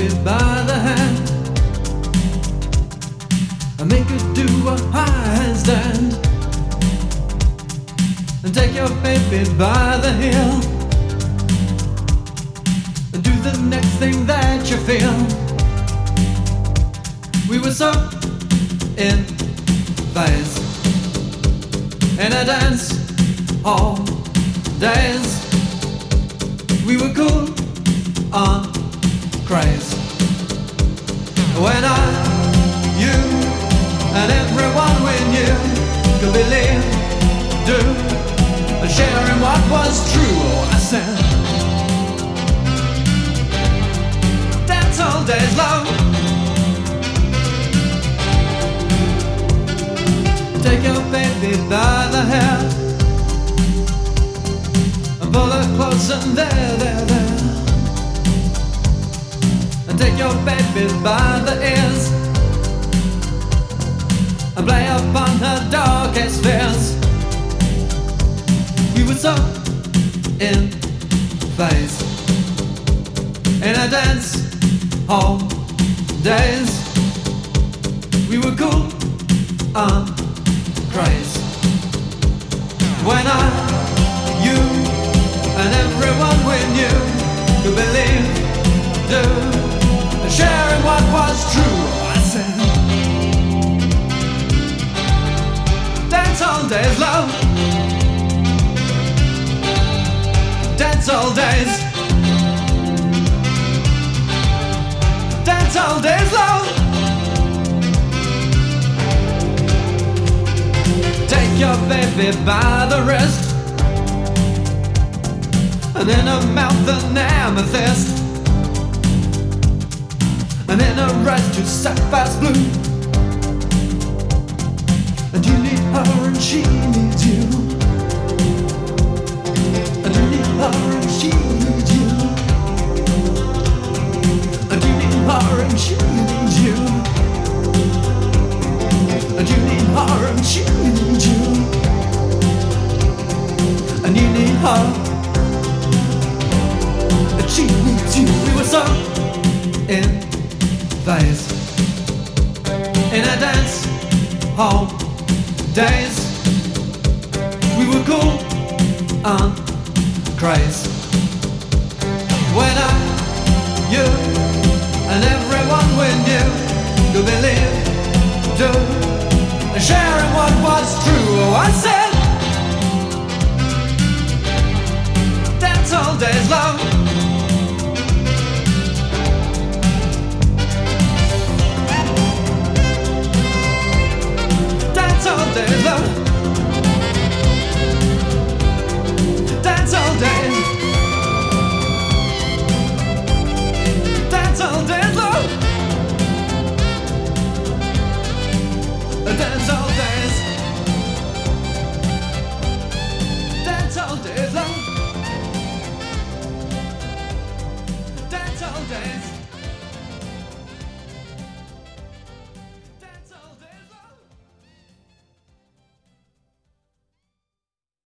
baby by the hand and make her do a handstand, and take your baby by the heel and do the next thing that you feel. We were so in phase in a dance all days. We were cool on craze when you and everyone we knew could believe, do, and share in what was true. Oh, I said, dance all days long. Take your baby by the hair and pull her close and there. And take your baby by the ears and play upon her darkest fears. We were so in phase in a dance hall days. We were cool on craze when you and everyone we knew could believe, do, and share in what was true. I said, dance all days, love. Dance all days. Dance all days, love. Take your baby by the wrist and in her mouth an amethyst, and in her eyes two sapphires blue. And you need her and she needs you, and you need her and she needs you, and you need her and she needs you, and you need her and she needs you, and you need her and she needs you. We were so in phase in a dance hall days. We were cool on craze when you and everyone we knew could believe, do, and share in what was true. Oh, I said, dance all days, love.